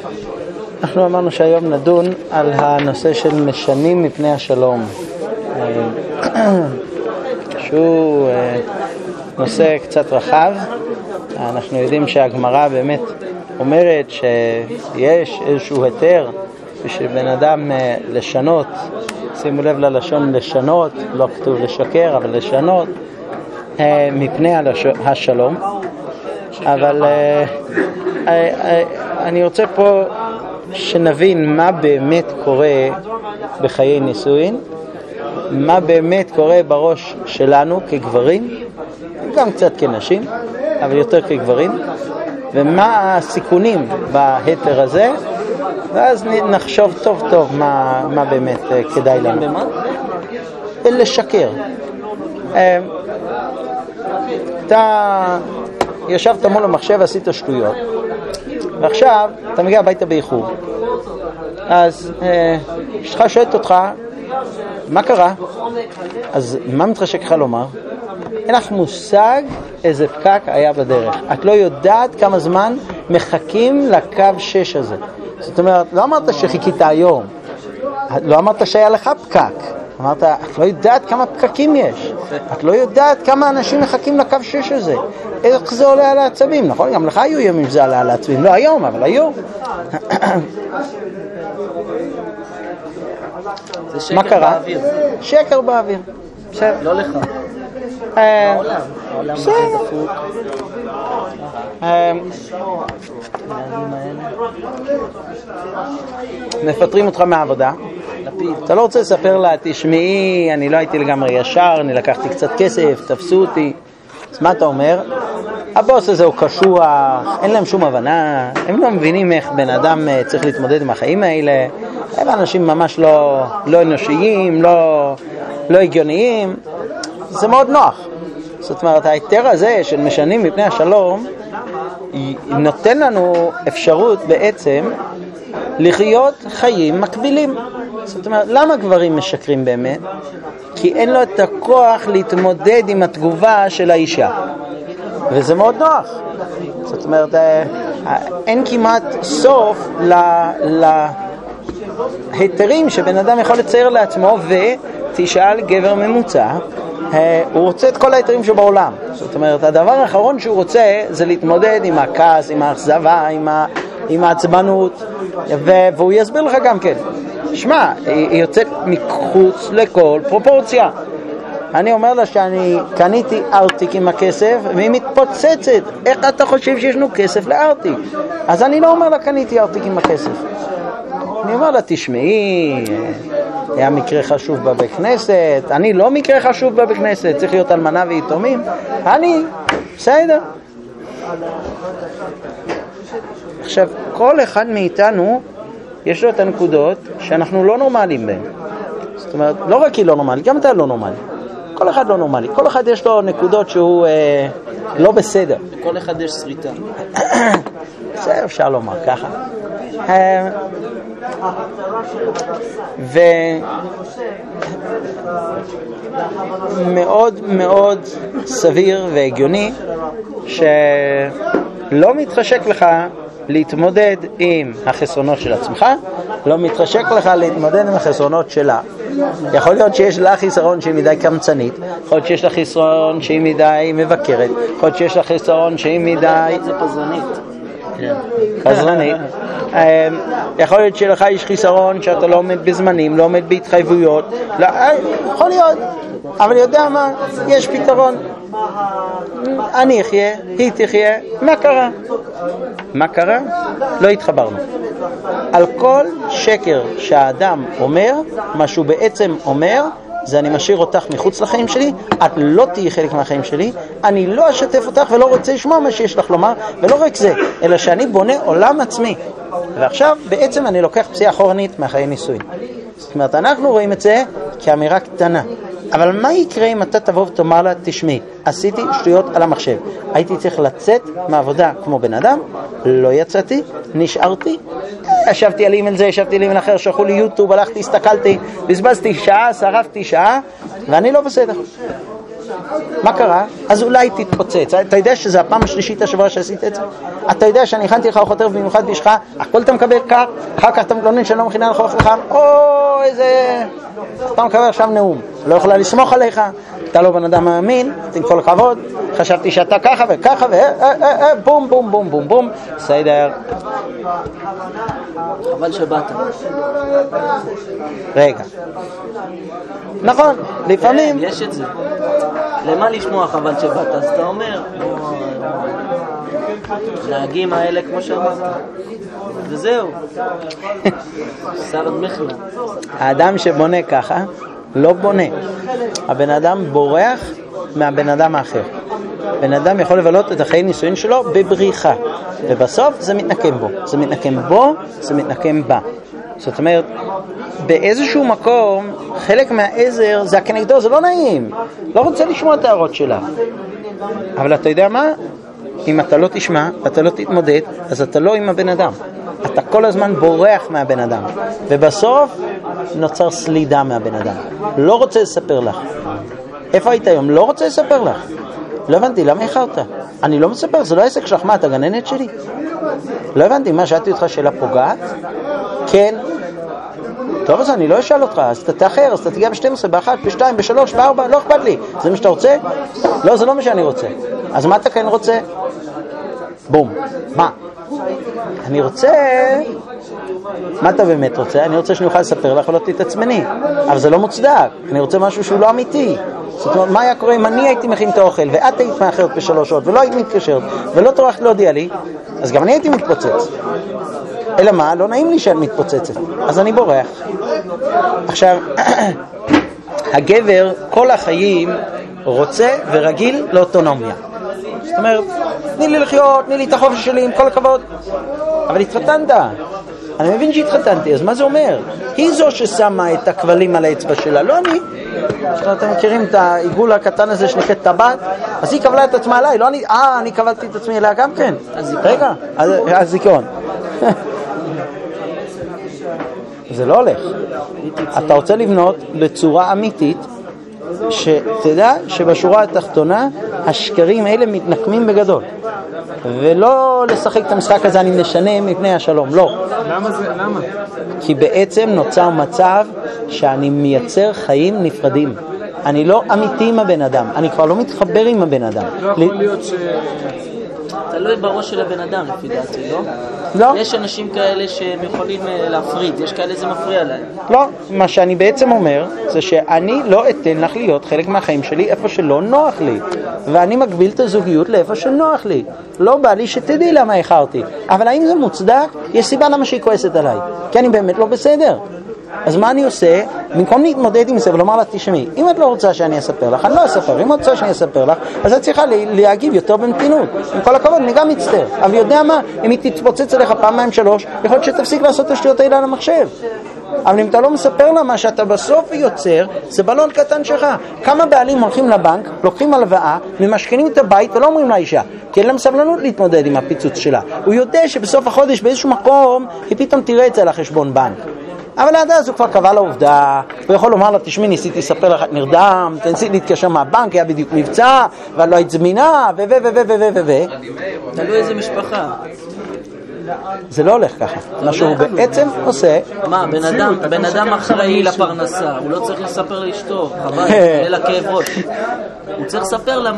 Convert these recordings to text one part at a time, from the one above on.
אנחנו אמרנו שהיום נדון על הנושא של משנים מפני השלום, שהוא נושא קצת רחב. אנחנו יודעים שהגמרא באמת אומרת שיש איזשהו היתר בשביל בן אדם לשנות, שימו לב ללשון לשנות, לא כתוב לשקר אבל לשנות, מפני השלום. אבל אני רוצה פה שנבין מה באמת קורה בחיי נישואין, מה באמת קורה בראש שלנו כגברים, גם קצת כנשים, אבל יותר כגברים, ומה הסיכונים בהיתר הזה, ואז נחשוב טוב טוב מה באמת כדאי לנו. במה? לשקר. אתה ישבת מול המחשב, עשית שטויות, ועכשיו אתה מגיע הביתה באיחור, אז אשתך שואלת אותך מה קרה, אז מה מתחשק לך לומר? אין לך מושג איזה פקק היה בדרך, את לא יודעת כמה זמן מחכים לקו 6 הזה. זאת אומרת, לא אמרת שחיכית היום, לא אמרת שהיה לך פקק, אמרת, את לא יודעת כמה פקקים יש, את לא יודעת כמה אנשים מחכים לקו 6 הזה, איך זה עולה על העצבים, נכון? גם לך היו ימים שזה עלה על העצבים, לא היום, אבל היום. מה קרה? שקר באוויר. לא לך. העולם הזה דפוק. מפטרים אותך מהעבודה, אתה לא רוצה לספר לה, תשמעי, אני לא הייתי לגמרי ישר, אני לקחתי קצת כסף, תפסו אותי. אז מה אתה אומר? הבוס הזה הוא קשוח, אין להם שום הבנה, הם לא מבינים איך בן אדם צריך להתמודד עם החיים האלה, הם אנשים ממש לא אנושיים, לא הגיוניים. זה מאוד נוח. זאת אומרת, ההיתר הזה של משנים מפני השלום נותן לנו אפשרות בעצם לחיות חיים מקבילים. זאת אומרת, למה גברים משקרים באמת? כי אין לו את הכוח להתמודד עם התגובה של האישה, וזה מאוד נוח. זאת אומרת, אין כמעט סוף להיתרים שבן אדם יכול לצייר לעצמו, ותשאל גבר ממוצע, הוא רוצה את כל ההיתרים שבעולם. זאת אומרת, הדבר האחרון שהוא רוצה זה להתמודד עם הכעס, עם האכזבה, עם העצבנות, והוא יסביר לך גם כן, שמע, היא יוצאת מחוץ לכל פרופורציה. אני אומר לה שאני קניתי ארטיק עם הכסף והיא מתפוצצת, איך אתה חושב שישנו כסף לארטיק? אז אני לא אומר לה קניתי ארטיק עם הכסף, אני אומר לה, תשמעי, היה מקרה חשוב בבית כנסת, אני לא מקרה חשוב בבית כנסת, צריך להיות אלמנה ויתומים, אני בסדר. עכשיו, כל אחד מאיתנו יש לו את הנקודות שאנחנו לא נורמליים בהן. זאת אומרת, לא רק היא לא נורמלית, גם אתה לא נורמלי, כל אחד לא נורמלי, כל אחד יש לו נקודות שהוא לא בסדר, לכל אחד יש שריטה. זה אפשר לומר ככה. ומאוד מאוד סביר והגיוני שלא מתחשק לך להתמודד עם החסרונות של עצמך, לא מתחשק לך להתמודד עם החסרונות שלה. יכול להיות שיש לה חיסרון שהיא מדי קמצנית, יכול להיות שיש לה חיסרון שהיא מדי מבקרת, יכול להיות שיש לה חיסרון שהיא מדי חזרנית. יכול להיות שלך יש חיסרון שאתה לא עומד בזמנים, לא עומד בהתחייבויות, יכול להיות, אבל יודע מה, יש פתרון. אני אחיה, היא תחיה. מה קרה? מה קרה? לא התחברנו. על כל שקר שהאדם אומר, מה שהוא בעצם אומר זה אני משאיר אותך מחוץ לחיים שלי, את לא תהיי חלק מהחיים שלי, אני לא אשתף אותך ולא רוצה לשמוע מה שיש לך לומר, ולא רק זה, אלא שאני בונה עולם עצמי. ועכשיו בעצם אני לוקח פסיעה אחורנית מהחיי נישואין. זאת אומרת, אנחנו רואים את זה כאמירה קטנה, אבל מה יקרה אם אתה תבוא ותאמר לה, תשמעי, עשיתי שטויות על המחשב, הייתי צריך לצאת מהעבודה כמו בן אדם, לא יצאתי, נשארתי, ישבתי על אימייל זה, ישבתי על אימייל אחר, שלחו לי יוטיוב, הלכתי, הסתכלתי, בזבזתי שעה, שרפתי שעה, ואני לא בסדר. מה קרה? אז אולי תתפוצץ. אתה יודע שזה הפעם השלישית השבוע שעשית את זה? אתה יודע שאני הכנתי לך אוכל טרף במיוחד בשבילך, הכל אתה מקבל כך, אחר כך אתה מתלונן שאני לא מכינה לך אוכל חם, איזה... אתה מקבל עכשיו נאום, לא יכולה לסמוך עליך, אתה לא בן אדם מאמין, עם כל הכבוד, חשבתי שאתה ככה וככה בום בום בום בום בום, בסדר. אבל שבאת. רגע. נכון, לפעמים... יש את זה. למה לשמוע חבל שבאת? אז אתה אומר, נהגים האלה כמו שאמרת. וזהו. סרד מחלה. האדם שבונה ככה, לא בונה. הבן אדם בורח מהבן אדם האחר. בן אדם יכול לבלות את החיי נישואין שלו בבריחה. ובסוף זה מתנקם בו. זה מתנקם בו, זה מתנקם בה. זאת אומרת, באיזשהו מקום, חלק מהעזר זה הכנגדו, זה לא נעים. לא רוצה לשמוע את הערות שלה. אבל אתה יודע מה? אם אתה לא תשמע, אתה לא תתמודד, אז אתה לא עם הבן אדם. אתה כל הזמן בורח מהבן אדם. ובסוף נוצר סלידה מהבן אדם. לא רוצה לספר לך. איפה היית היום? לא רוצה לספר לך. לא הבנתי, למה איחרת? אני לא מספר, זה לא עסק שלך. מה, אתה גננת שלי? לא הבנתי, מה, שאלתי אותך שאלה פוגעת? כן. טוב, אז אני לא אשאל אותך, אז אתה תאחר, אז אתה תגיע ב-12, ב-1, ב-2, ב-3, ב-4, לא אכפת לי. זה מה שאתה רוצה? לא, זה לא מה שאני רוצה. אז מה אתה כן רוצה? בום. מה? אני רוצה... מה אתה באמת רוצה? אני רוצה שאני אוכל לספר לך, לא תתעצמני. אבל זה לא מוצדק. אני רוצה משהו שהוא לא אמיתי. זאת אומרת, מה היה קורה אם אני הייתי מכין את האוכל, ואת היית מאחרת ב3 שעות, ולא היית מתקשרת, ולא טורחת להודיע לי, אז גם אני הייתי מתפוצץ. אלא מה? לא נעים לי שאת מתפוצצת. אז אני בורח. עכשיו, הגבר כל החיים רוצה ורגיל לאוטונומיה. זאת אומרת, תני לי לחיות, תני לי את החופש שלי, עם כל הכבוד. אבל התחתנת. אני מבין שהתחתנתי, אז מה זה אומר? היא זו ששמה את הכבלים על האצבע שלה, לא אני. אתם מכירים את העיגול הקטן הזה שנקרא טבעת? אז היא קבלה את עצמה עליי, לא אני. אני קבלתי את עצמי אליה גם כן. רגע, הזיכרון. זה לא הולך. אתה רוצה לבנות בצורה אמיתית, שתדע שבשורה התחתונה השקרים האלה מתנקמים בגדול, ולא לשחק את המשחק הזה אני משנה מפני השלום. לא. למה זה? למה? כי בעצם נוצר מצב שאני מייצר חיים נפרדים. אני לא אמיתי עם הבן אדם, אני כבר לא מתחבר עם הבן אדם. לא יכול להיות ש... תלוי בראש של הבן אדם, לפי דעתי, לא? לא. יש אנשים כאלה שהם יכולים להפריד, יש כאלה זה מפריע להם. לא, מה שאני בעצם אומר זה שאני לא אתן לך להיות חלק מהחיים שלי איפה שלא נוח לי, ואני מגביל את הזוגיות לאיפה שנוח לי. לא בא לי שתדעי למה איחרתי, אבל האם זה מוצדק? יש סיבה למה שהיא כועסת עליי, כי אני באמת לא בסדר. אז מה אני עושה? במקום להתמודד עם זה ולומר לה, תשמעי, אם את לא רוצה שאני אספר לך, אני לא אספר. אם את רוצה שאני אספר לך, אז את צריכה להגיב יותר במתינות. עם כל הכבוד, אני גם מצטער. אבל יודע מה? אם היא תתפוצץ עליך פעמיים 3, יכול להיות שתפסיק לעשות את השטויות האלה על המחשב. אבל אם אתה לא מספר לה מה שאתה בסוף יוצר, זה בלון קטן שלך. כמה בעלים הולכים לבנק, לוקחים הלוואה, ממשכנים את הבית ולא אומרים לאישה, כי אין להם סבלנות להתמודד עם הפיצוץ שלה. הוא יודע שבסוף החודש באיזשהו מקום היא פתאום תראה את זה על החשבון בנק. אבל עד אז הוא כבר קבע לעובדה, הוא יכול לומר לה, תשמעי, ניסיתי לספר לך, את נרדם, תנסי להתקשר מהבנק, היה בדיוק מבצע, ואת לא היית זמינה, תלוי איזה משפחה. זה לא הולך ככה. מה שהוא בעצם עושה... מה, בן אדם אחראי לפרנסה, הוא לא צריך לספר לאשתו, חבל, אלא כאב ראש. הוא צריך לספר לה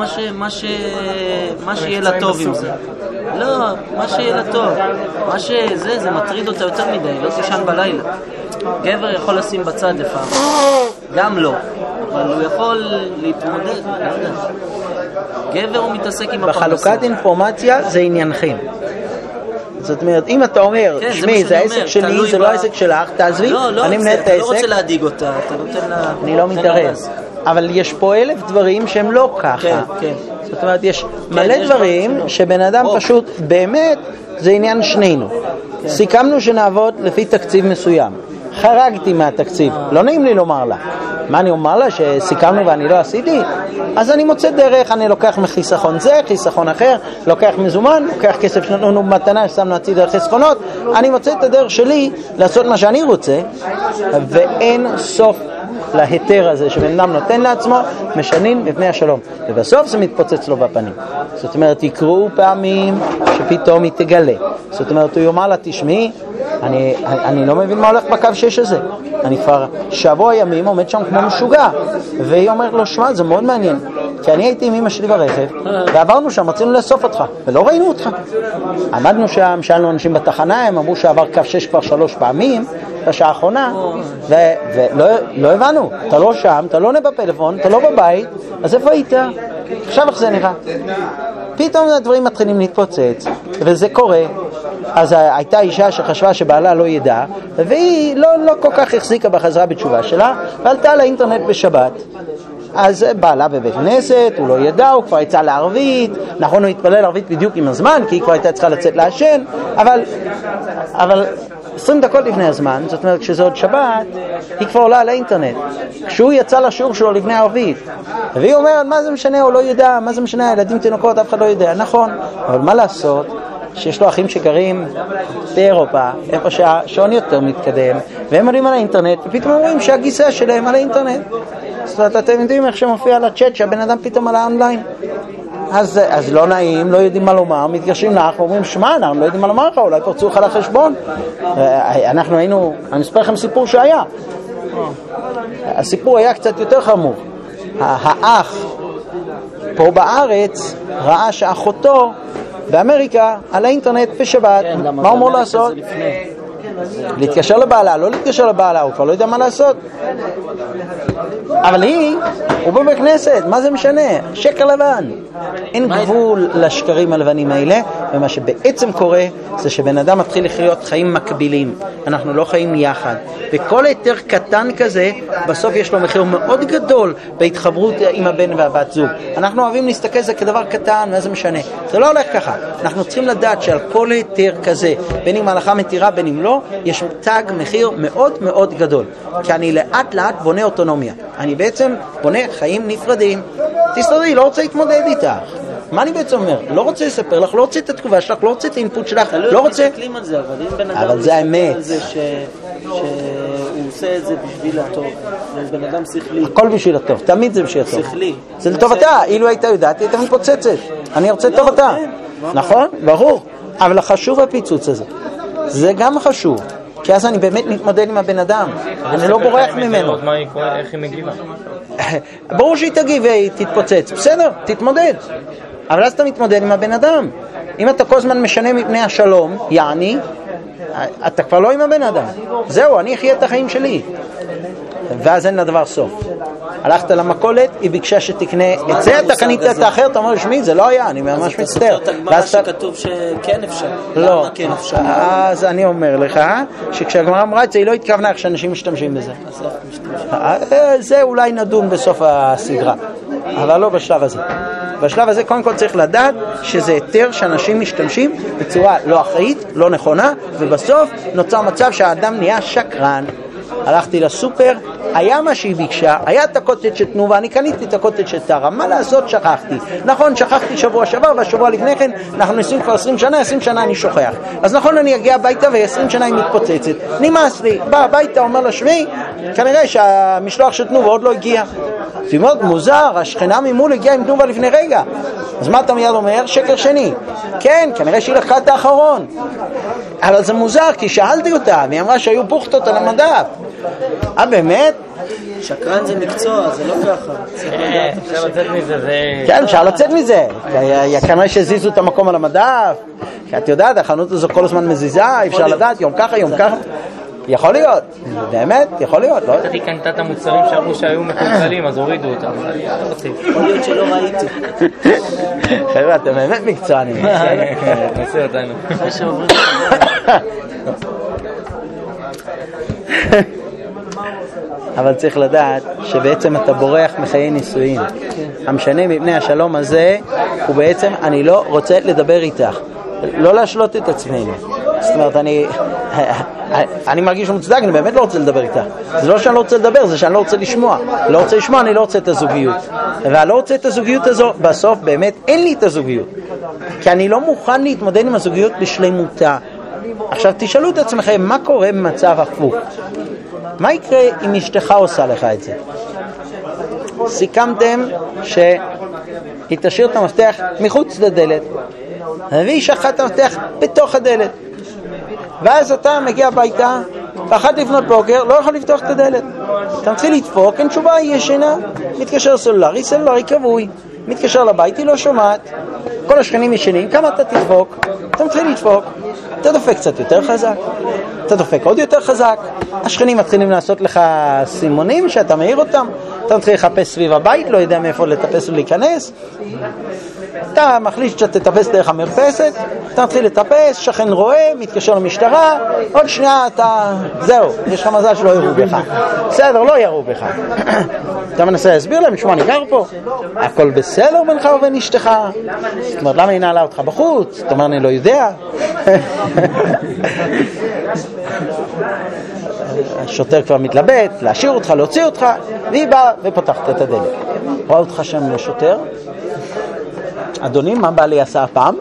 מה שיהיה לה טוב עם זה. לא, מה שיהיה לה טוב. מה שזה, זה מטריד אותה יותר מדי, לא תישן בלילה. גבר יכול לשים בצד לפעמים. גם לא. אבל הוא יכול להתמודד, לא יודע. גבר הוא מתעסק עם הפרנסה. בחלוקת אינפורמציה זה עניינכם. זאת אומרת, אם אתה אומר, שמי, זה העסק שלי, זה לא העסק שלך, תעזבי, אני מנהל את העסק. אתה לא רוצה להדיג אותה, אתה נותן לה... אני לא מתערב. אבל יש פה 1000 דברים שהם לא ככה. כן. זאת אומרת, יש מלא דברים שבן אדם פשוט, באמת, זה עניין שנינו. סיכמנו שנעבוד לפי תקציב מסוים. חרגתי מהתקציב, לא נעים לי לומר לה. מה אני אומר לה? שסיכמנו ואני לא עשיתי? אז אני מוצא דרך, אני לוקח מחיסכון זה, חיסכון אחר, לוקח מזומן, לוקח כסף שנתנו במתנה, ששמנו הצידה חסכונות, אני מוצא את הדרך שלי לעשות מה שאני רוצה, ואין סוף להיתר הזה שבן אדם נותן לעצמו, משנים מפני השלום. ובסוף זה מתפוצץ לו בפנים. זאת אומרת, יקרו פעמים שפתאום היא תגלה. זאת אומרת, הוא יאמר לה, תשמעי, אני לא מבין מה הולך בקו 6 הזה. אני כבר שבוע ימים עומד שם כמו משוגע. והיא אומרת לו, שמע, זה מאוד מעניין. כי אני הייתי עם אמא שלי ברכב, ועברנו שם, רצינו לאסוף אותך, ולא ראינו אותך. עמדנו שם, שאלנו אנשים בתחנה, הם אמרו שעבר קו 6 כבר 3 פעמים, בשעה האחרונה, ולא הבנו. אתה לא שם, אתה לא עונה בפלאפון, אתה לא בבית, אז איפה היית? עכשיו איך זה נראה? פתאום הדברים מתחילים להתפוצץ, וזה קורה. אז הייתה אישה שחשבה שבעלה לא ידע, והיא לא כל כך החזיקה בחזרה בתשובה שלה, ועלתה לאינטרנט בשבת. אז בעלה בבית כנסת, הוא לא ידע, הוא כבר יצא לערבית, נכון, הוא התפלל לערבית בדיוק עם הזמן, כי היא כבר הייתה צריכה לצאת לעשן, אבל 20 דקות לפני הזמן, זאת אומרת כשזה עוד שבת, היא כבר עולה על האינטרנט. כשהוא יצא לשיעור שלו לפני הערבית, והיא אומרת, מה זה משנה, הוא לא ידע, מה זה משנה, הילדים תינוקות, אף אחד לא יודע, נכון, אבל מה לעשות? שיש לו אחים שגרים באירופה, איפה שהשעון יותר מתקדם, והם עולים על האינטרנט, ופתאום אומרים שהגיסה שלהם על האינטרנט. זאת אומרת, אתם יודעים איך שמופיע על הצ'אט שהבן אדם פתאום על האונליין? אז לא נעים, לא יודעים מה לומר, מתגרשים לך ואומרים, שמע, אנחנו לא יודעים מה לומר לך, אולי פרצו לך לחשבון. אנחנו היינו, אני אספר לכם סיפור שהיה. הסיפור היה קצת יותר חמור. האח פה בארץ ראה שאחותו באמריקה על האינטרנט בשבת. מה הוא אמור לעשות? להתקשר לבעלה, לא להתקשר לבעלה, הוא כבר לא יודע מה לעשות. אבל הוא בבית כנסת, מה זה משנה? שקר לבן. אין גבול לשקרים הלבנים האלה, ומה שבעצם קורה זה שבן אדם מתחיל לחיות חיים מקבילים. אנחנו לא חיים יחד. וכל היתר קטן כזה, בסוף יש לו מחיר מאוד גדול בהתחברות עם הבן והבת זוג. אנחנו אוהבים להסתכל על זה כדבר קטן, מה זה משנה? זה לא הולך ככה. אנחנו צריכים לדעת שעל כל היתר כזה, בין אם ההלכה מתירה, בין אם לא, יש תג מחיר מאוד מאוד גדול. כי אני לאט לאט בונה אוטונומיה. אני בעצם בונה חיים נפרדים. תסתדרי, לא רוצה להתמודד איתך. מה אני בעצם אומר? לא רוצה לספר לך, לא רוצה את התגובה שלך, לא רוצה את האינפוט שלך, לא רוצה... אבל זה האמת. שהוא עושה את זה בשביל הטוב, בן אדם שכלי. הכל בשביל הטוב, תמיד זה בשביל הטוב. שכלי. זה לטובתה, אילו הייתה יודעת, הייתה מתפוצצת. אני רוצה את טובתה. נכון? ברור. אבל חשוב הפיצוץ הזה. זה גם חשוב. כי אז אני באמת מתמודד עם הבן אדם. אני לא בורח ממנו. איך היא מגיבה? ברור שהיא תגיב והיא תתפוצץ. בסדר, תתמודד. אבל אז אתה מתמודד עם הבן אדם. אם אתה כל הזמן משנה מפני השלום, יעני, אתה כבר לא עם הבן אדם. זהו, אני אחיה את החיים שלי. ואז אין לדבר סוף. הלכת למכולת, היא ביקשה שתקנה את זה, אתה קנית את האחר, אתה אומר, שמי, זה לא היה, אני ממש מצטער. אז אתה גמרא שכתוב שכן אפשר. לא. למה כן אפשר? אז אני אומר לך, שכשהגמרא אמרה את זה, היא לא התכוונה איך שאנשים משתמשים בזה. זה אולי נדון בסוף הסדרה, אבל לא בשלב הזה. בשלב הזה קודם כל צריך לדעת שזה היתר שאנשים משתמשים בצורה לא אחראית, לא נכונה, ובסוף נוצר מצב שהאדם נהיה שקרן. הלכתי לסופר, היה מה שהיא ביקשה, היה את הקוטג' של תנובה, אני קניתי את הקוטג' של טרה, מה לעשות? שכחתי. נכון, שכחתי שבוע שעבר, והשבוע לפני כן, אנחנו ניסים כבר 20 שנה, 20 שנה אני שוכח. אז נכון, אני אגיע הביתה ו20 שנה היא מתפוצצת. נמאס לי, בא הביתה, אומר לה, שמי, כנראה שהמשלוח של תנובה עוד לא הגיע. זה מאוד מוזר, השכנה ממול הגיעה עם תנובה לפני רגע. אז מה אתה מיד אומר? שקר שני. כן, כנראה שהיא לקחה את האחרון. אבל זה מוזר, כי שאלתי אותה, והיא אמרה שהיו בוכטות על המדף. באמת? שקרן זה מקצוע, זה לא ככה. אפשר לצאת מזה, זה... כן, אפשר לצאת מזה. כנראה שהזיזו את המקום על המדף. כי את יודעת, החנות הזו כל הזמן מזיזה, אפשר לדעת, יום ככה, יום ככה. יכול להיות, באמת, יכול להיות. היא קנתה את המוצרים שאמרו שהיו מקולקלים, אז הורידו אותם. יכול להיות שלא ראיתי. חבר'ה, אתם באמת מקצוענים. נעשה אותנו. אחרי שעוברים אבל צריך לדעת שבעצם אתה בורח מחיי נישואין. המשנה מפני השלום הזה הוא בעצם אני לא רוצה לדבר איתך, לא להשלות את עצמנו. זאת אומרת, אני מרגיש מוצדק, אני באמת לא רוצה לדבר איתך. זה לא שאני לא רוצה לדבר, זה שאני לא רוצה לשמוע. לא רוצה לשמוע, אני לא רוצה את הזוגיות. ואני לא רוצה את הזוגיות הזו, בסוף באמת אין לי את הזוגיות. כי אני לא מוכן להתמודד עם הזוגיות בשלמותה. עכשיו תשאלו את עצמכם, מה קורה במצב הפוך? מה יקרה אם אשתך עושה לך את זה? סיכמתם שהיא תשאיר את המפתח מחוץ לדלת, והיא שכחה את המפתח בתוך הדלת, ואז אתה מגיע הביתה, ואחת לפנות בוקר לא יכול לפתוח את הדלת. אתה מתחיל לדפוק, אין תשובה, היא ישנה, מתקשר סלולרי כבוי, מתקשר לבית, היא לא שומעת, כל השכנים ישנים, כמה אתה תדפוק? אתה מתחיל לדפוק, אתה דופק קצת יותר חזק, אתה דופק עוד יותר חזק, השכנים מתחילים לעשות לך סימונים שאתה מעיר אותם, אתה מתחיל לחפש סביב הבית, לא יודע מאיפה לטפס ולהיכנס, אתה מחליט שאתה תטפס דרך המרפסת, אתה מתחיל לטפס, שכן רואה, מתקשר למשטרה, עוד שנייה אתה, זהו, יש לך מזל שלא יראו בך. בסדר, לא יראו בך. אתה מנסה להסביר להם, שמה, אני גר פה, הכל בסדר בינך ובין אשתך. זאת אומרת, למה היא נעלה אותך בחוץ? זאת אומרת, אני לא יודע. השוטר כבר מתלבט, להשאיר אותך, להוציא אותך, והיא באה ופותחת את הדלת. רואה אותך שם שוטר, אדוני, מה בעלי עשה הפעם?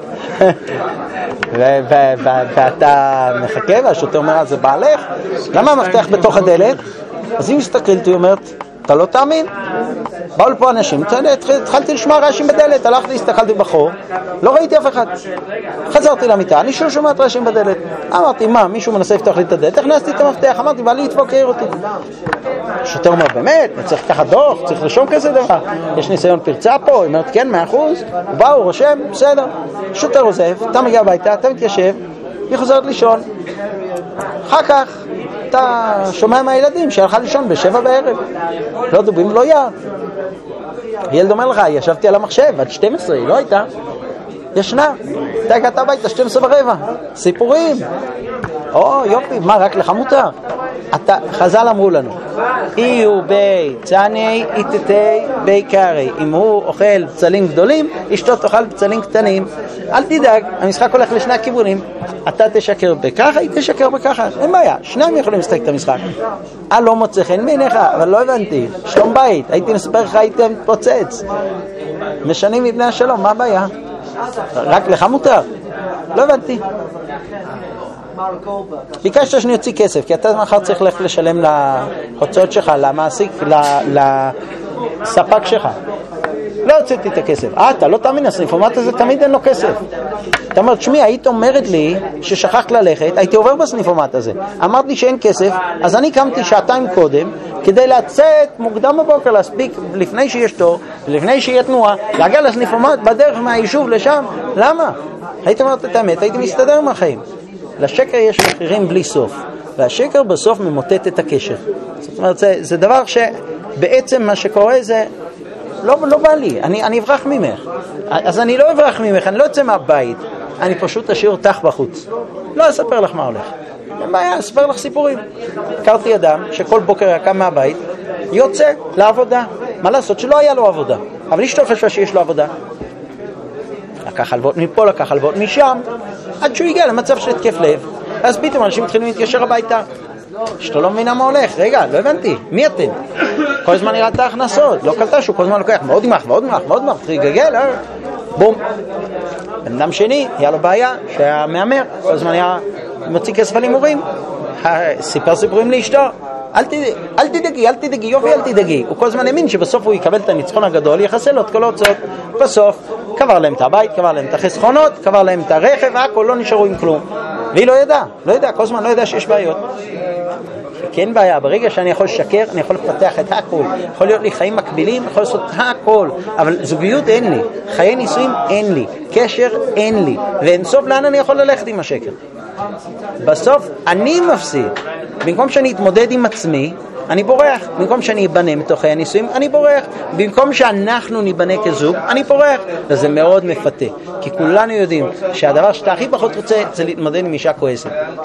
ואתה מחכה, והשוטר אומר, זה בעלך? למה המפתח בתוך הדלת? אז היא מסתכלת, היא אומרת, אתה לא תאמין? באו לפה אנשים, התחלתי לשמוע רעשים בדלת, הלכתי, הסתכלתי בחור, לא ראיתי אף אחד. חזרתי למיטה, אני שוב שומעת רעשים בדלת. אמרתי, מה, מישהו מנסה לפתוח לי את הדלת? הכנסתי את המפתח, אמרתי, בעלי ידפוק, יעיר אותי. השוטר אומר, באמת? צריך לקחת דוח, צריך לרשום כזה דבר. יש ניסיון פרצה פה? היא אומרת, כן, 100%. הוא בא, הוא רושם, בסדר. שוטר עוזב, אתה מגיע הביתה, אתה מתיישב, היא חוזרת לישון. אחר כך אתה שומע מהילדים שהלכה לישון ב7 בערב. לא דובים, לא יער. ילד אומר לך, ישבתי על המחשב עד 12, היא לא הייתה. ישנה. אתה הגעת הביתה 12 ברבע. סיפורים. או, יופי, מה, רק לך מותר? חז"ל אמרו לנו, איהו בי צני איתתי בי קרי. אם הוא אוכל בצלים גדולים, אשתו תאכל בצלים קטנים. אל תדאג, המשחק הולך לשני הכיוונים. אתה תשקר בככה, היא תשקר בככה, אין בעיה, שניים יכולים לשחק את המשחק. לא מוצא חן בעיניך, אבל לא הבנתי, שלום בית, הייתי מספר לך, הייתי מתפוצץ. משנים מבני השלום, מה הבעיה? רק לך מותר. לא הבנתי. ביקשת שאני יוציא כסף, כי אתה מחר צריך ללכת לשלם להוצאות שלך, למעסיק, לספק שלך. לא הוצאתי את הכסף. אתה לא תאמין, הסניפומט הזה תמיד אין לו כסף. אתה אומר, תשמעי, היית אומרת לי ששכחת ללכת, הייתי עובר בסניפומט הזה. אמרת לי שאין כסף, אז אני קמתי שעתיים קודם, כדי לצאת מוקדם בבוקר, להספיק לפני שיש תור, לפני שיהיה תנועה, להגיע לסניפומט בדרך מהיישוב לשם. למה? היית אומרת את האמת, הייתי מסתדר עם החיים. לשקר יש מחירים בלי סוף, והשקר בסוף ממוטט את הקשר. זאת אומרת, זה דבר שבעצם מה שקורה זה, לא בא לי, אני אברח ממך. אז אני לא אברח ממך, אני לא יוצא מהבית, אני פשוט אשאיר אותך בחוץ. לא אספר לך מה הולך. אין בעיה, אספר לך סיפורים. הכרתי אדם שכל בוקר יקם מהבית, יוצא לעבודה. מה לעשות? שלא היה לו עבודה. אבל אשתו חשבה שיש לו עבודה. לקח הלוואות מפה, לקח הלוואות משם, עד שהוא הגיע למצב של התקף לב. אז פתאום אנשים מתחילים להתקשר הביתה. שאתה לא מבינה מה הולך. רגע, לא הבנתי, מי אתם? כל הזמן נראה את ההכנסות, לא קלטה שהוא כל הזמן לוקח ועוד מח, תגגל, בום. בן אדם שני, היה לו בעיה שהיה מאמר, כל הזמן היה מוציא כסף על הימורים, סיפר סיפורים לאשתו, אל תדאגי, יופי, אל תדאגי. הוא כל הזמן האמין שבסוף הוא יקבל את הניצחון הגדול, יחסל לו את כל ההוצאות. בסוף קבר להם את הבית, קבר להם את החסכונות, קבר להם את הרכב, הכל לא נשארו עם כלום. והיא לא ידעה, כל הזמן לא ידעה שיש בעיות. כן בעיה, ברגע שאני יכול לשקר, אני יכול לפתח את הכל. יכול להיות לי חיים מקבילים, יכול לעשות הכל. אבל זוגיות אין לי, חיי נישואים אין לי, קשר אין לי. ואין סוף לאן אני יכול ללכת עם השקר. בסוף אני מפסיד. במקום שאני אתמודד עם עצמי, אני בורח. במקום שאני אבנה מתוך חיי הנישואים, אני בורח. במקום שאנחנו נבנה כזוג, אני בורח. וזה מאוד מפתה. כי כולנו יודעים שהדבר שאתה הכי פחות רוצה זה להתמודד עם אישה כועסת.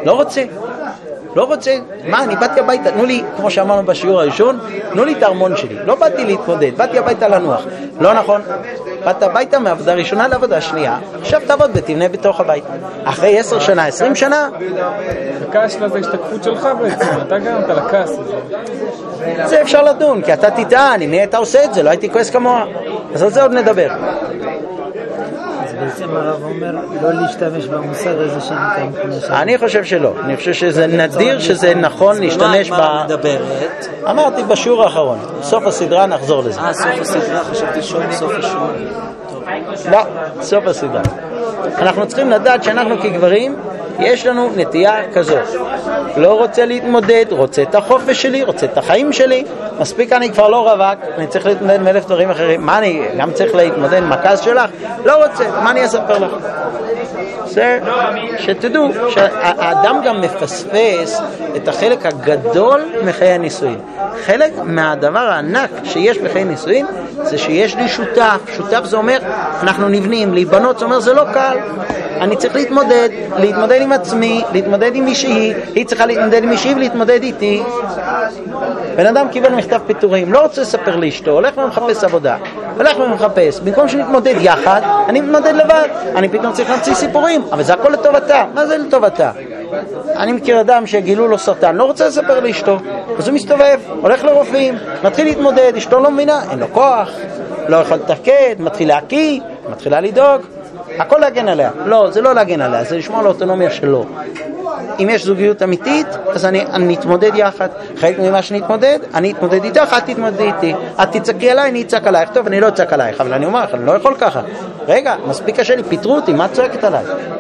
לא רוצה, מה, אני באתי הביתה, תנו לי, כמו שאמרנו בשיעור הראשון, תנו לי את הארמון שלי, לא באתי להתמודד, באתי הביתה לנוח. לא נכון, באת הביתה מעבודה ראשונה לעבודה שנייה, עכשיו תעבוד ותבנה בתוך הבית. אחרי 10 שנה, 20 שנה, הכעס שלה זה השתקפות שלך בעצם, אתה גרמת לכעס הזה. זה אפשר לדון, כי אתה תטען, אם היית עושה את זה, לא הייתי כועס כמוה. אז על זה עוד נדבר. בעצם הרב אומר לא להשתמש במושג הזה שנקרא מפני שבת. אני חושב שלא. אני חושב שזה נדיר שזה נכון להשתמש מה מדברת? אמרתי בשיעור האחרון. סוף הסדרה נחזור לזה. סוף הסדרה, חשבתי סוף השיעור. לא, סוף הסדרה. אנחנו צריכים לדעת שאנחנו כגברים יש לנו נטייה כזאת. לא רוצה להתמודד, רוצה את החופש שלי, רוצה את החיים שלי. מספיק אני כבר לא רווק, אני צריך להתמודד עם 1000 דברים אחרים. מה אני גם צריך להתמודד עם הכעס שלך? לא רוצה, מה אני אספר לך? זה שתדעו שהאדם גם מפספס את החלק הגדול מחיי הנישואין. חלק מהדבר הענק שיש בחיי נישואין זה שיש לי שותף. שותף זה אומר אנחנו נבנים, להיבנות זה אומר זה לא קל. אני צריך להתמודד עם עצמי, להתמודד עם מישהי, היא צריכה להתמודד עם מישהי ולהתמודד איתי. בן אדם קיבל מכתב פיטורים, לא רוצה לספר לאשתו, הולך ומחפש עבודה, הולך ומחפש, במקום שנתמודד יחד, אני מתמודד לבד, אני פתאום צריך להמציא סיפורים, אבל זה הכל לטובתה. מה זה לטובתה? אני מכיר אדם שגילו לו סרטן, לא רוצה לספר לאשתו, אז הוא מסתובב, הולך לרופאים, מתחיל להתמודד, אשתו לא מבינה, אין לו כוח, לא יכול לתפקד, מתחיל להקיא, מתחילה לדאוג, הכל להגן עליה. לא, זה לא להגן עליה, זה לשמור על האוטונומיה שלו. אם יש זוגיות אמיתית, אז אני נתמודד יחד. חלק ממה שנתמודד, אני אתמודד איתך, את תתמודד איתי. את תצעקי עליי, אני אצעק עלייך. טוב, אני לא אצעק עלייך, אבל אני אומר לך, אני לא יכול ככה. רגע, מספיק קשה לי, פיטרו אותי, מה את צועקת עליי?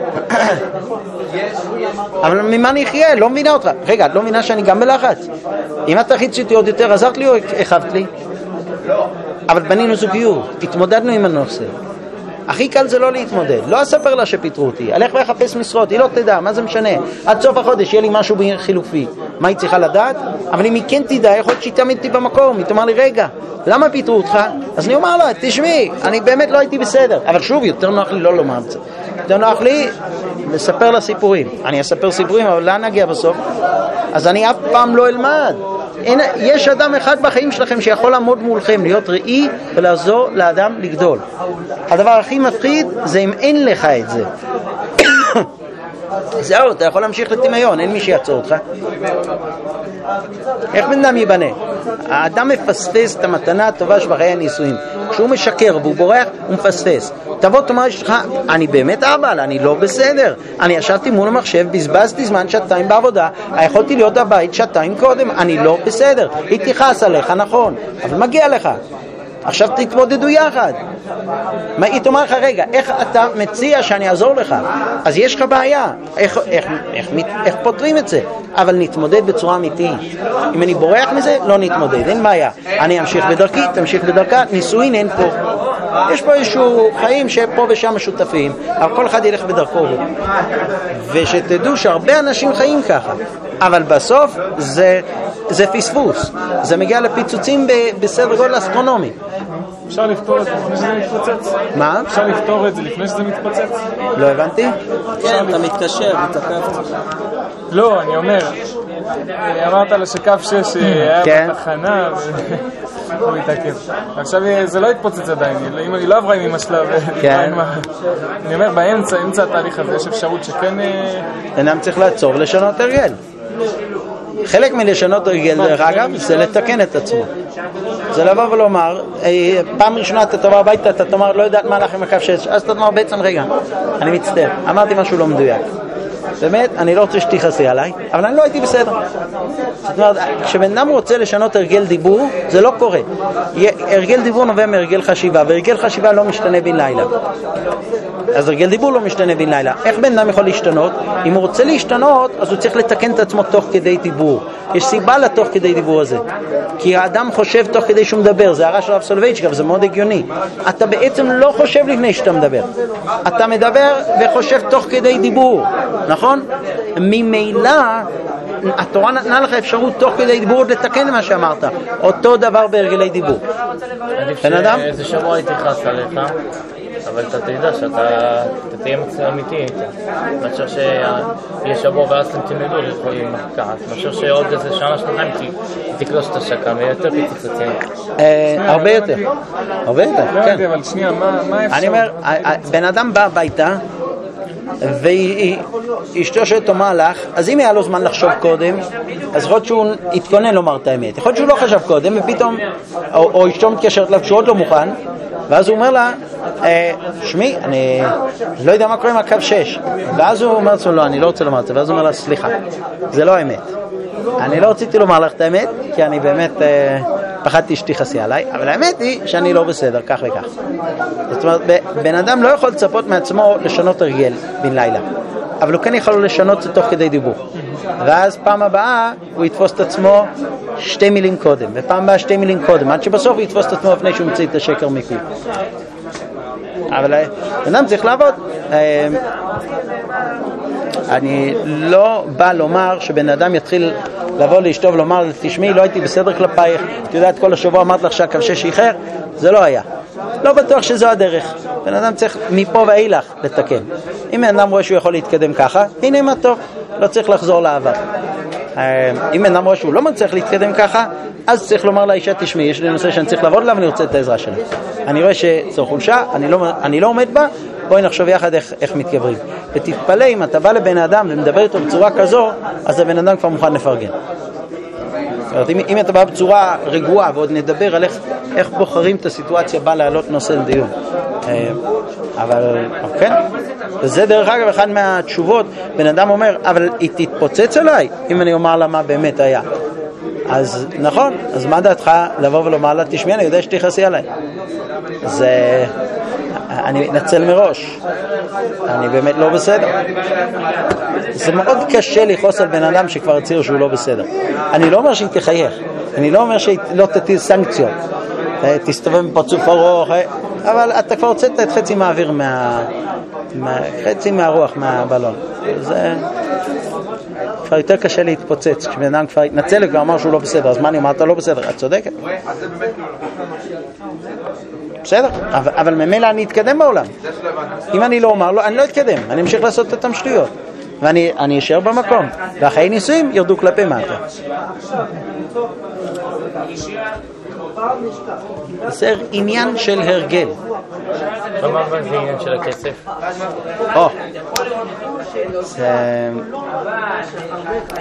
אבל ממה אני אחיה? לא מבינה אותך. רגע, את לא מבינה שאני גם בלחץ? אם את תחיצי אותי עוד יותר, עזרת לי או החבת לי? אבל בנינו זוגיות, התמודדנו עם הנושא. הכי קל זה לא להתמודד, לא אספר לה שפיטרו אותי, הלך ויחפש משרות, היא לא תדע, מה זה משנה? עד סוף החודש יהיה לי משהו חילופי. מה היא צריכה לדעת? אבל אם היא כן תדע, יכול להיות שהיא תמיד תהיה במקום, היא תאמר לי, רגע, למה פיטרו אותך? אז אני אומר לה, תשמעי, אני באמת לא הייתי בסדר. אבל שוב, יותר נוח לי לא לומר את זה. יותר נוח לי לספר לה סיפורים. אני אספר סיפורים, אבל לאן נגיע בסוף? אז אני אף פעם לא אלמד. יש אדם אחד בחיים שלכם שיכול לעמוד מולכם, להיות ראי ולעזור לאדם לגדול. הדבר הכי מפחיד זה אם אין לך את זה. זהו, אתה יכול להמשיך לטמיון, אין מי שיעצור אותך. איך בן אדם ייבנה? האדם מפספס את המתנה הטובה שבחיי הנישואים. כשהוא משקר והוא בורח, הוא מפספס. תבוא תאמר שלך, אני באמת אבא, אני לא בסדר. אני ישבתי מול המחשב, בזבזתי זמן 2 בעבודה, יכולתי להיות בבית 2 קודם, אני לא בסדר. היא תכעס עליך, נכון, אבל מגיע לך. עכשיו תתמודדו יחד. היא תאמר לך, רגע, איך אתה מציע שאני אעזור לך? אז יש לך בעיה. איך פותרים את זה? אבל נתמודד בצורה אמיתית. אם אני בורח מזה, לא נתמודד, אין בעיה. אני אמשיך בדרכי, תמשיך בדרכה, נישואין אין פה. יש פה איזשהו חיים שפה ושם משותפים, אבל כל אחד ילך בדרכו. ושתדעו שהרבה אנשים חיים ככה. אבל בסוף זה פספוס. זה מגיע לפיצוצים בסדר גודל אסטרונומי. אפשר לפתור את זה לפני שזה מתפוצץ? מה? אפשר לפתור את זה לפני שזה מתפוצץ? לא הבנתי? כן, אתה מתקשר, מתעכב. לא, אני אומר, אמרת לה שקו 6 היה בתחנה והוא מתעכב. עכשיו זה לא התפוצץ עדיין, היא לא עברה עם אמא שלה. אני אומר, באמצע התהליך הזה יש אפשרות שכן... אינם צריך לעצור ולשנות הרגל. חלק מלשנות הרגל, דרך אגב, זה לתקן את עצמו. זה לבוא ולומר, פעם ראשונה אתה תבוא הביתה, אתה תאמר, לא יודעת מה הלך עם הקו 6, אז אתה תאמר בעצם, רגע, אני מצטער, אמרתי משהו לא מדויק. באמת, אני לא רוצה שתיחסי עליי, אבל אני לא הייתי בסדר. זאת אומרת, כשבן אדם רוצה לשנות הרגל דיבור, זה לא קורה. הרגל דיבור נובע מהרגל חשיבה, והרגל חשיבה לא משתנה בין לילה. אז הרגל דיבור לא משתנה בין לילה. איך בן אדם יכול להשתנות? אם הוא רוצה להשתנות, אז הוא צריך לתקן את עצמו תוך כדי דיבור. יש סיבה לתוך כדי דיבור הזה. כי האדם חושב תוך כדי שהוא מדבר, זה הרע של הרב סולובייצ'יק, אבל זה מאוד הגיוני. אתה בעצם לא חושב לפני שאתה מדבר. אתה מדבר וחושב תוך כדי דיבור. נכון? ממילא התורה נתנה לך אפשרות תוך כדי דיבור לתקן מה שאמרת. אותו דבר בהרגלי דיבור. עדיף שזה שבוע יתייחס עליך, אבל אתה תדע שאתה תהיה אמיתי איתה. אני חושב שיהיה שבוע ואז אתם תלמדו עם כעס. אני חושב שעוד איזה שנה, שנתיים תקלוש את השקה ויותר פיצוצים. הרבה יותר. הרבה יותר, כן. אבל שנייה, מה אפשר? אני אומר, בן אדם בא הביתה ואשתו שתאמר לך, אז אם היה לו זמן לחשוב קודם, אז יכול להיות שהוא התכונן לומר את האמת. יכול להיות שהוא לא חשב קודם ופתאום, או אשתו מתקשרת לה כשהוא עוד לא מוכן, ואז הוא אומר לה, שמי, אני לא יודע מה קורה עם הקו 6. ואז הוא אומר לו, לא, אני לא רוצה לומר את זה. ואז הוא אומר לה, סליחה, זה לא האמת. אני לא רציתי לומר לך את האמת, כי אני באמת פחדתי שתכעסי עליי, אבל האמת היא שאני לא בסדר, כך וכך. זאת אומרת, בן אדם לא יכול לצפות מעצמו לשנות הרגל בן לילה, אבל הוא כן יכול לשנות זה תוך כדי דיבור. ואז פעם הבאה הוא יתפוס את עצמו 2 מילים קודם, ופעם הבאה 2 מילים קודם, עד שבסוף הוא יתפוס את עצמו לפני שהוא מציא את השקר מפיו. אבל בן אדם צריך לעבוד. אני לא בא לומר שבן אדם יתחיל לבוא לאשתו ולומר, תשמעי, לא הייתי בסדר כלפייך, את יודעת, כל השבוע אמרת לך שהקו 6 איחר, זה לא היה. לא בטוח שזו הדרך. בן אדם צריך מפה ואילך לתקן. אם בן אדם רואה שהוא יכול להתקדם ככה, הנה מה טוב, לא צריך לחזור לעבר. אם בן אדם רואה שהוא לא מצליח להתקדם ככה, אז צריך לומר לאישה, תשמעי, יש לי נושא שאני צריך לעבוד לה ואני רוצה את העזרה שלה. אני רואה שזו חולשה, אני לא עומד בה, בואי נחשוב יחד איך מתגברים. ותתפלא, אם אתה בא לבן אדם ומדבר איתו בצורה כזו, אז הבן אדם כבר מוכן לפרגן. אם אתה בא בצורה רגועה ועוד נדבר על איך בוחרים את הסיטואציה, בא להעלות נושא לדיון. אבל כן, וזה דרך אגב אחד מהתשובות. בן אדם אומר, אבל היא תתפוצץ עליי אם אני אומר לה מה באמת היה. אז נכון, אז מה דעתך לבוא ולומר לה, תשמעי, אני יודע שתכעסי עליי. אני אתנצל מראש, אני באמת לא בסדר. זה מאוד קשה לכעוס על בן אדם שכבר הצהיר שהוא לא בסדר. אני לא אומר שהיא תחייך, אני לא אומר שהיא לא תטיל סנקציות, תסתובב בפרצוף ארוך, אבל אתה כבר הוצאת את חצי מהאוויר, חצי מהרוח מהבלון. זה כבר יותר קשה להתפוצץ. כשבן אדם כבר התנצל וכבר אמר שהוא לא בסדר, אז מה אני אומר, אתה לא בסדר? את צודקת, בסדר, אבל ממילא אני אתקדם בעולם. אם אני לא אומר לו, אני לא אתקדם, אני אמשיך לעשות את אותם שטויות, ואני אשאר במקום, והחיי ניסויים ירדו כלפי מטה. זה עניין של הרגל. כמה זה עניין של הכסף? זה